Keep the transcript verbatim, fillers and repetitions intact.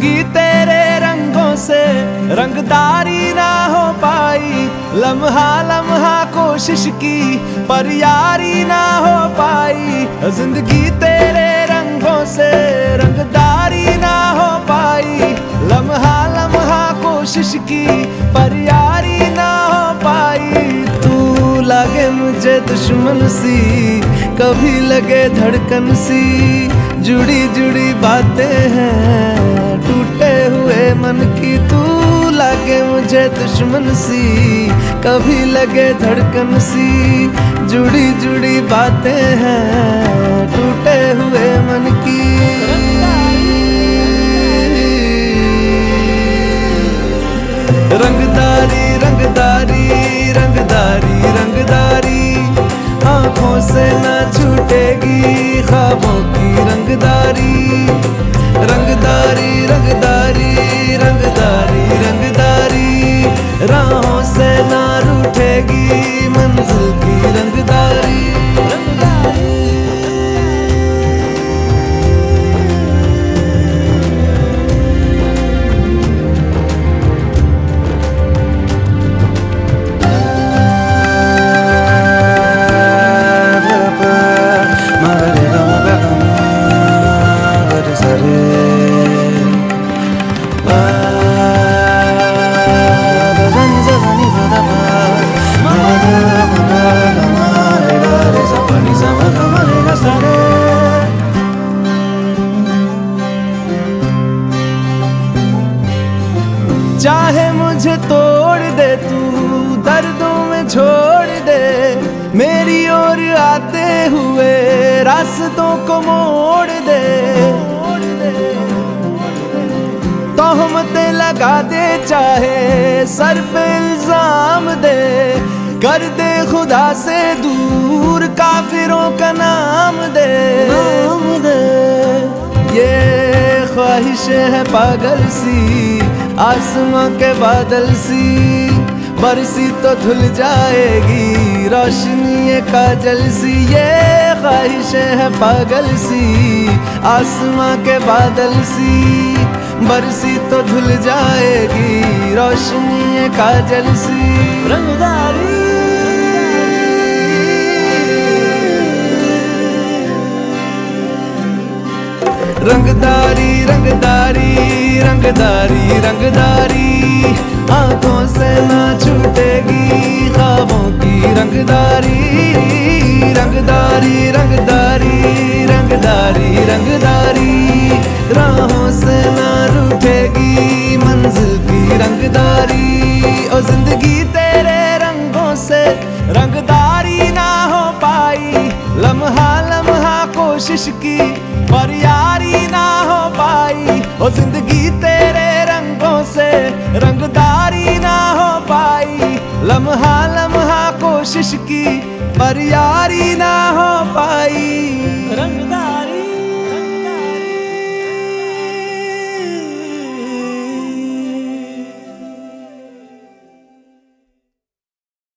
जिंदगी तेरे रंगों से रंगदारी ना हो पाई। लम्हा लम्हा कोशिश की पर यारी ना हो पाई। जिंदगी तेरे रंगों से रंगदारी ना हो पाई। लम्हा लम्हा कोशिश की पर यारी ना हो पाई। तू लगे मुझे दुश्मन सी, कभी लगे धड़कन सी। जुड़ी जुड़ी बातें हैं टूटे हुए मन की। तू लगे मुझे दुश्मन सी, कभी लगे धड़कन सी। जुड़ी जुड़ी बातें हैं टूटे हुए मन की। रंगदारी रंगदारी रंगदारी रंगदारी, आंखों से ना छूटेगी ख्वाबों की रंगदारी। रंगदारी रंगदारी रंगदारी रंगदारी, राहों से ना रूठेगी मंजिल की रंगदारी। चाहे मुझे तोड़ दे तू, दर्दों में छोड़ दे। मेरी ओर आते हुए रास्तों को मोड़ दे। तोहमतें लगा दे चाहे सर पे इल्जाम दे। कर दे खुदा से दूर काफिरों का नाम दे, नाम दे। ये ख्वाहिशें है पागल सी, आसमां के बादल सी। बरसी तो धुल जाएगी रोशनी ये काजल सी। ये ख्वाहिशें है पागल सी, आसमां के बादल सी। बरसी तो धुल जाएगी रोशनी ये काजल सी। रंगदारी रंगदारी रंगदारी रंगदारी रंगदारी, आंखों से ना छूटेगी ख्वाबों की रंगदारी। रंगदारी रंगदारी रंगदारी रंगदारी, राहों से ना रूठेगी मंजिल की रंगदारी। ओ जिंदगी तेरे रंगों से रंगदारी ना हो पाई। लम्हा लम्हा कोशिश की पर यारी ना हो पाई। ओ जिंदगी तेरे रंगों से रंगदारी ना हो पाई। लम्हा लम्हा कोशिश की पर यारी ना हो पाई।